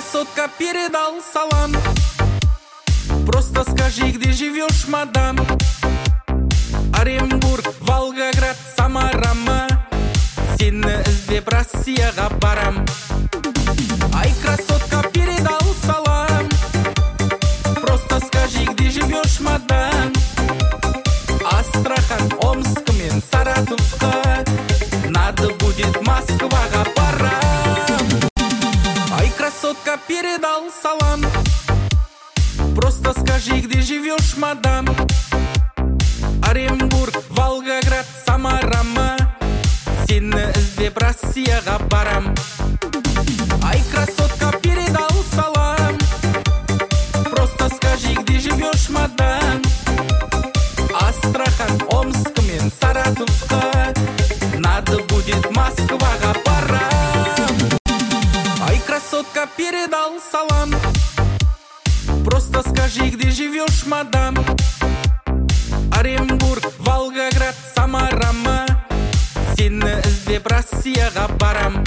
красотка, передал салам. Просто скажи, где живешь, мадам. Оренбург, Волгоград, Самара. Сені іздеп Россияға барам. Ай, красотка, передал салам. Просто скажи, где живешь, мадам. Астрахань, Омск мен Саратовқа. Надо будет Москваға барам. Ай, красотка, передал салам. Просто скажи, где живешь, мадам. Оренбург, Волгоград, Самара. Сені іздеп Россияға барам. Ай, красотка, передал салам. Просто скажи, где живешь, мадам. Астрахань, Омск мен Саратовқа. Надо будет Москваға барам. Ай, красотка, передал салам. Просто скажи, где живешь, мадам. Оренбург, Волгоград, Самара. Сені іздеп Россияға барам.